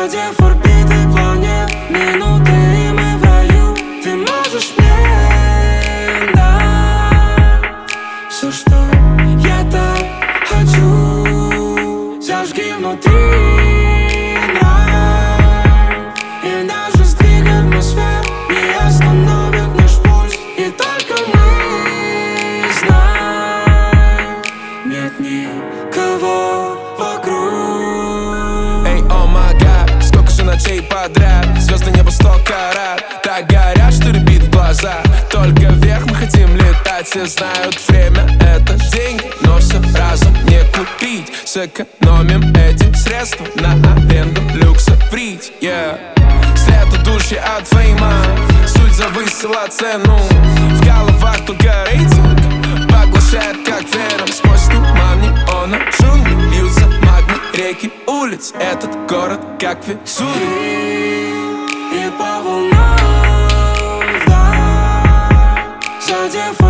задев орбиты планет. Минуты, и мы в раю. Ты можешь мне дать все, что я так хочу. Зажги внутри драйв, и даже сдвиг атмосфер не остановит наш пульс. И только мы знаем, нет никого вокруг. Эй, о май гад, сколько же ночей подряд звезды неба 100 карат, так горят, что рябит в глаза. Только вверх мы хотим летать. Все знают, время — это деньги, но все разом не купить. Сэкономим эти средства на аренду люкса фрить, yeah. След удушья от фейма, суть завысила цену. В головах только рейтинг поглощает, как веном. Сквозь туман неона джунгли льются магмы, реки, улиц. Этот город как Везувий. И по волнам вдаль, задев